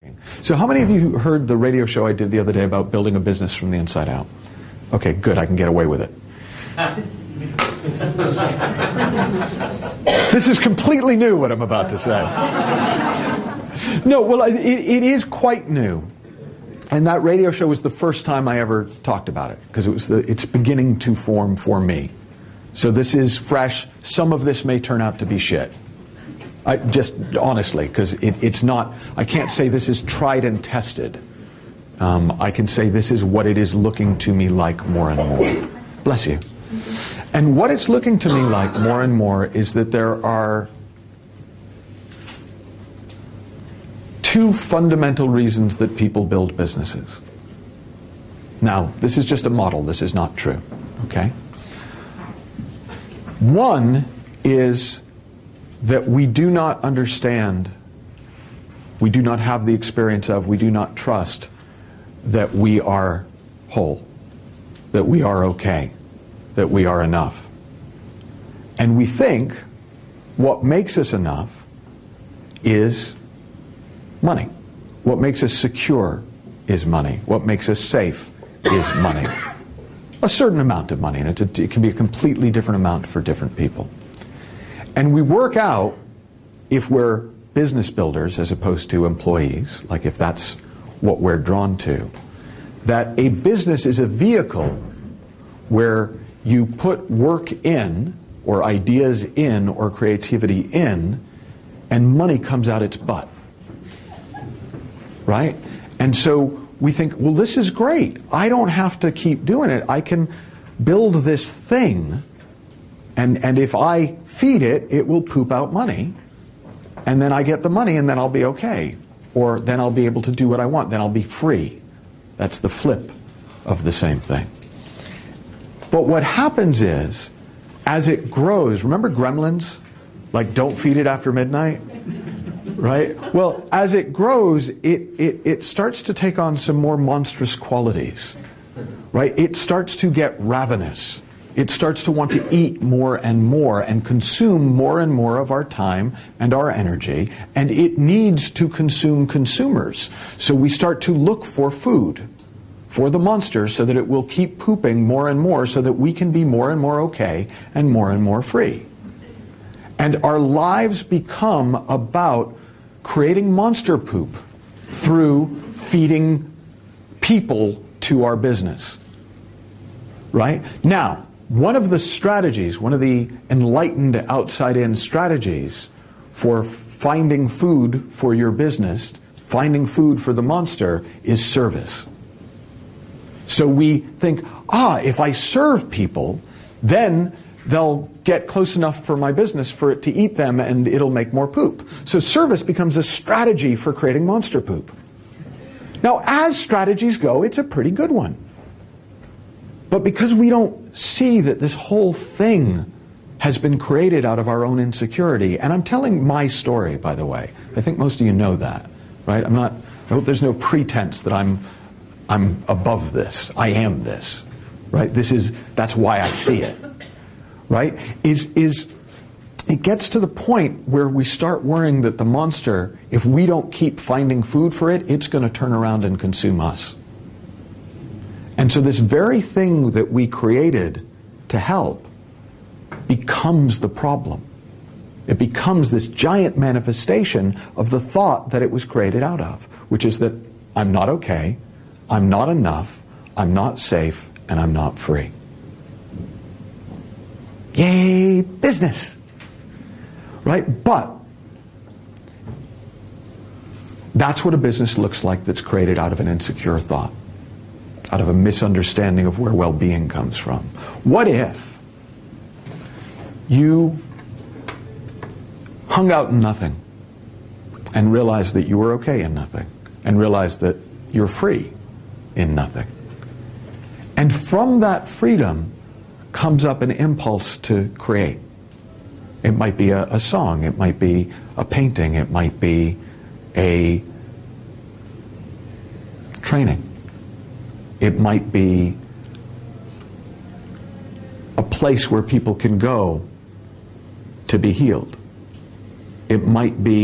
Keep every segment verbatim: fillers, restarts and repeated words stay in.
So how many of you heard the radio show I did the other day about building a business from the inside out? Okay, good, I can get away with it. This is completely new, what I'm about to say. No, well, it, it is quite new. And that radio show was the first time I ever talked about it, because it was the, it's beginning to form for me. So this is fresh. Some of this may turn out to be shit. I, just honestly, because it, it's not, I can't say this is tried and tested. Um, I can say this is what it is looking to me like more and more. Bless you. And what it's looking to me like more and more is that there are two fundamental reasons that people build businesses. Now, this is just a model. This is not true. Okay? One is that we do not understand, we do not have the experience of, we do not trust that we are whole, that we are okay, that we are enough. And we think what makes us enough is money. What makes us secure is money. What makes us safe is money. A certain amount of money, and it's a, it can be a completely different amount for different people. And we work out, if we're business builders as opposed to employees, like if that's what we're drawn to, that a business is a vehicle where you put work in, or ideas in, or creativity in, and money comes out its butt. Right? And so we think, well, this is great. I don't have to keep doing it. I can build this thing, and, and if I feed it, it will poop out money, and then I get the money, and then I'll be okay. Or then I'll be able to do what I want. Then I'll be free. That's the flip of the same thing. But what happens is, as it grows, remember Gremlins? Like, don't feed it after midnight? Right? Well, as it grows, it, it, it starts to take on some more monstrous qualities. Right? It starts to get ravenous. It starts to want to eat more and more and consume more and more of our time and our energy. And it needs to consume consumers. So we start to look for food for the monster so that it will keep pooping more and more so that we can be more and more okay and more and more free. And our lives become about creating monster poop through feeding people to our business. Right? Now, one of the strategies, one of the enlightened outside-in strategies for finding food for your business, finding food for the monster, is service. So we think, ah, if I serve people, then they'll get close enough for my business for it to eat them and it'll make more poop. So service becomes a strategy for creating monster poop. Now, as strategies go, it's a pretty good one. But because we don't see that this whole thing has been created out of our own insecurity, and I'm telling my story, by the way. I think most of you know that, right? I'm not, I hope there's no pretense that I'm I'm above this. I am this, right? This is, that's why I see it, right? Is, is, it gets to the point where we start worrying that the monster, if we don't keep finding food for it, it's going to turn around and consume us. And so this very thing that we created to help becomes the problem. It becomes this giant manifestation of the thought that it was created out of, which is that I'm not okay, I'm not enough, I'm not safe, and I'm not free. Yay, business! Right? But that's what a business looks like that's created out of an insecure thought, out of a misunderstanding of where well-being comes from. What if you hung out in nothing and realized that you were okay in nothing, and realized that you're free in nothing? And from that freedom comes up an impulse to create. It might be a, a song, it might be a painting, it might be a training. It might be a place where people can go to be healed. It might be a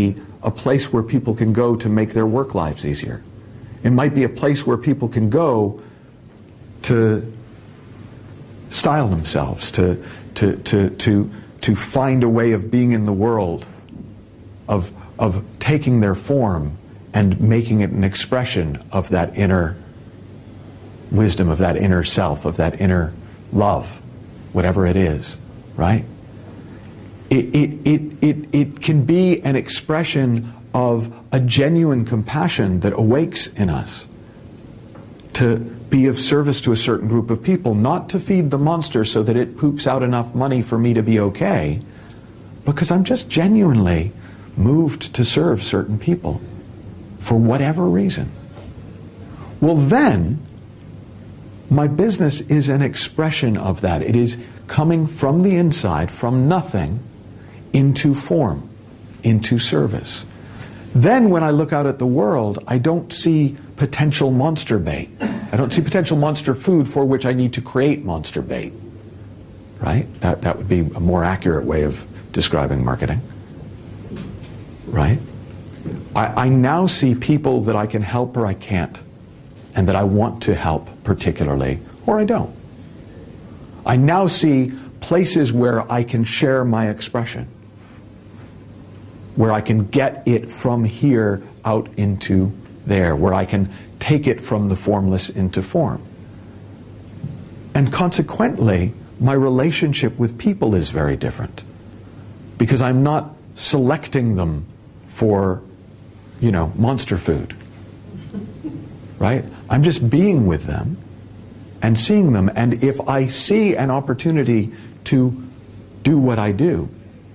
a place where people can go to make their work lives easier. It might be a place where people can go to style themselves, to to to to to find a way of being in the world, of of taking their form and making it an expression of that inner wisdom, of that inner self, of that inner love, whatever it is, right? It it it it, it can be an expression of a genuine compassion that awakes in us to be of service to a certain group of people, not to feed the monster so that it poops out enough money for me to be okay, because I'm just genuinely moved to serve certain people for whatever reason. Well, then, my business is an expression of that. It is coming from the inside, from nothing, into form, into service. Then when I look out at the world, I don't see potential monster bait. I don't see potential monster food for which I need to create monster bait. Right? That, that would be a more accurate way of describing marketing. Right? I, I now see people that I can help or I can't, and that I want to help particularly, or I don't. I now see places where I can share my expression, where I can get it from here out into there, where I can take it from the formless into form. And consequently, my relationship with people is very different, because I'm not selecting them for, you know, monster food. Right? I'm just being with them and seeing them. And if I see an opportunity to do what I do,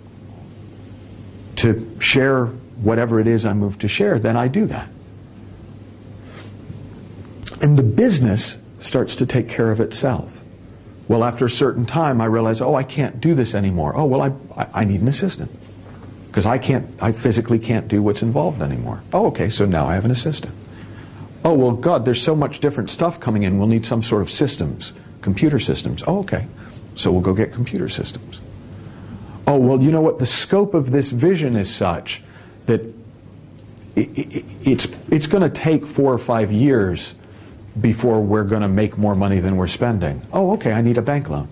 to share whatever it is I move to share, then I do that. And the business starts to take care of itself. Well, after a certain time, I realize, oh, I can't do this anymore. Oh, well, I, I need an assistant, because I can't, I physically can't do what's involved anymore. Oh, okay, so now I have an assistant. Oh, well, God, there's so much different stuff coming in. We'll need some sort of systems, computer systems. Oh, okay. So we'll go get computer systems. Oh, well, you know what? The scope of this vision is such that it, it, it's, it's going to take four or five years before we're going to make more money than we're spending. Oh, okay, I need a bank loan.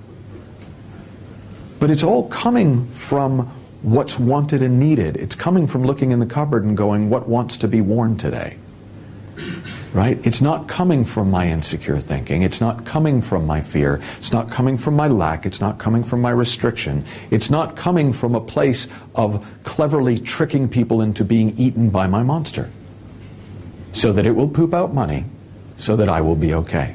But it's all coming from what's wanted and needed. It's coming from looking in the cupboard and going, what wants to be worn today? Right? It's not coming from my insecure thinking. It's not coming from my fear. It's not coming from my lack. It's not coming from my restriction. It's not coming from a place of cleverly tricking people into being eaten by my monster, so that it will poop out money, so that I will be okay.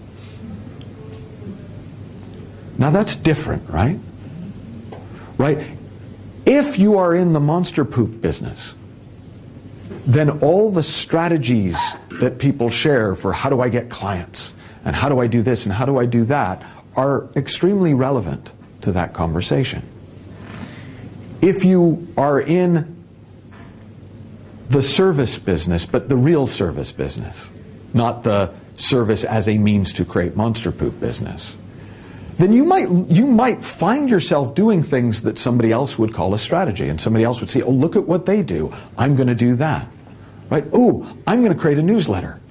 Now that's different, right? Right? If you are in the monster poop business, then all the strategies that people share for how do I get clients, and how do I do this, and how do I do that, are extremely relevant to that conversation. If you are in the service business, but the real service business, not the service as a means to create monster poop business, then you might you might find yourself doing things that somebody else would call a strategy, and somebody else would say, oh, look at what they do. I'm going to do that. Right? Oh, I'm going to create a newsletter.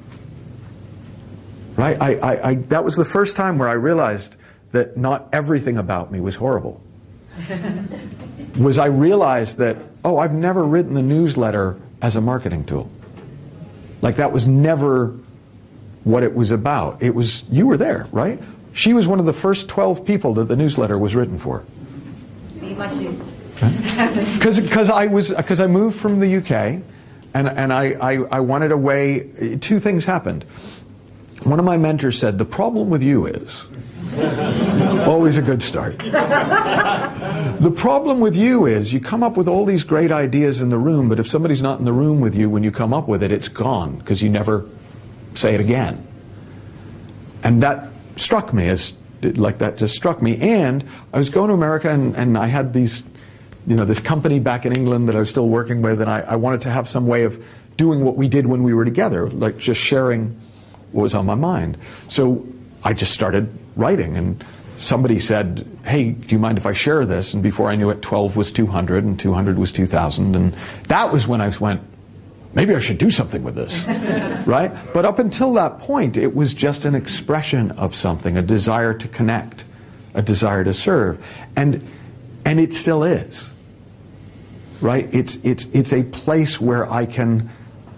Right? I, I, I, that was the first time where I realized that not everything about me was horrible. Was I realized that, oh, I've never written a newsletter as a marketing tool. Like, that was never what it was about. It was, you were there, right? She was one of the first twelve people that the newsletter was written for. Me my shoes. Because because I was because I moved from the U K, and and I, I I wanted a way. Two things happened. One of my mentors said, "The problem with you is." Always a good start. The problem with you is you come up with all these great ideas in the room, but if somebody's not in the room with you when you come up with it, it's gone because you never say it again. And that struck me as like that just struck me. And I was going to America, and, and I had these, you know, this company back in England that I was still working with, and I, I wanted to have some way of doing what we did when we were together, like just sharing what was on my mind. So I just started writing, and somebody said, hey, do you mind if I share this? And before I knew it, twelve was two hundred and two hundred was two thousand. And that was when I went, maybe I should do something with this, right? But up until that point, it was just an expression of something, a desire to connect, a desire to serve. And and it still is, right? It's, it's, it's a place where I can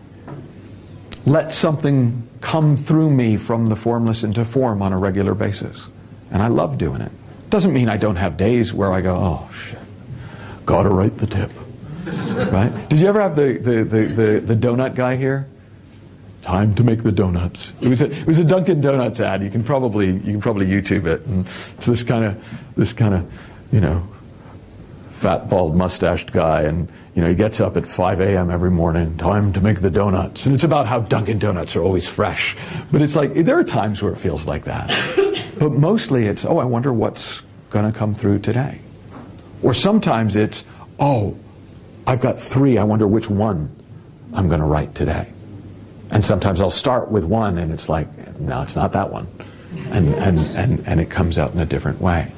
let something come through me from the formless into form on a regular basis. And I love doing it. Doesn't mean I don't have days where I go, oh, shit, gotta write the tip. Right? Did you ever have the, the, the, the, the donut guy here? Time to make the donuts. It was a, it was a Dunkin' Donuts ad. You can probably you can probably YouTube it. And it's this kind of this kind of you know fat, bald, mustached guy, and you know he gets up at five a.m. every morning. Time to make the donuts, and it's about how Dunkin' Donuts are always fresh. But it's like there are times where it feels like that. But mostly it's, oh, I wonder what's going to come through today. Or sometimes it's, oh, I've got three, I wonder which one I'm going to write today. And sometimes I'll start with one and it's like, no, it's not that one. And, and, and, and it comes out in a different way.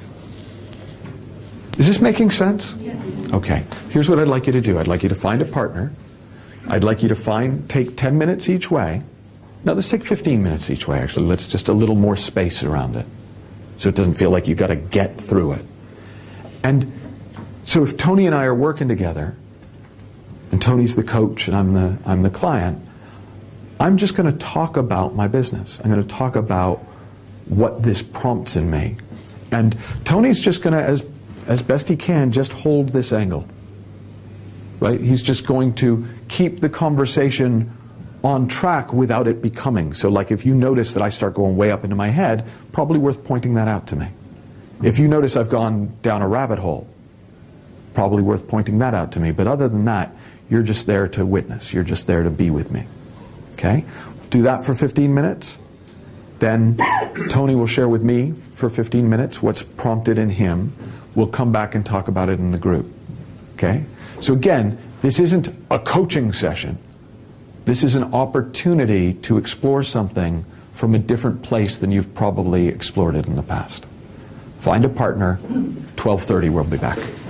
Is this making sense? Okay. Here's what I'd like you to do. I'd like you to find a partner. I'd like you to find, take ten minutes each way. No, let's take fifteen minutes each way, actually. Let's just a little more space around it. So it doesn't feel like you've got to get through it. And so if Tony and I are working together, and Tony's the coach and I'm the, I'm the client, I'm just going to talk about my business. I'm going to talk about what this prompts in me. And Tony's just going to, as, as best he can, just hold this angle. Right? He's just going to keep the conversation on track without it becoming. So like if you notice that I start going way up into my head, probably worth pointing that out to me. If you notice I've gone down a rabbit hole, probably worth pointing that out to me. But other than that, you're just there to witness. You're just there to be with me. Okay? Do that for fifteen minutes. Then Tony will share with me for fifteen minutes what's prompted in him. We'll come back and talk about it in the group. Okay? So again, this isn't a coaching session. This is an opportunity to explore something from a different place than you've probably explored it in the past. Find a partner. twelve thirty, we'll be back.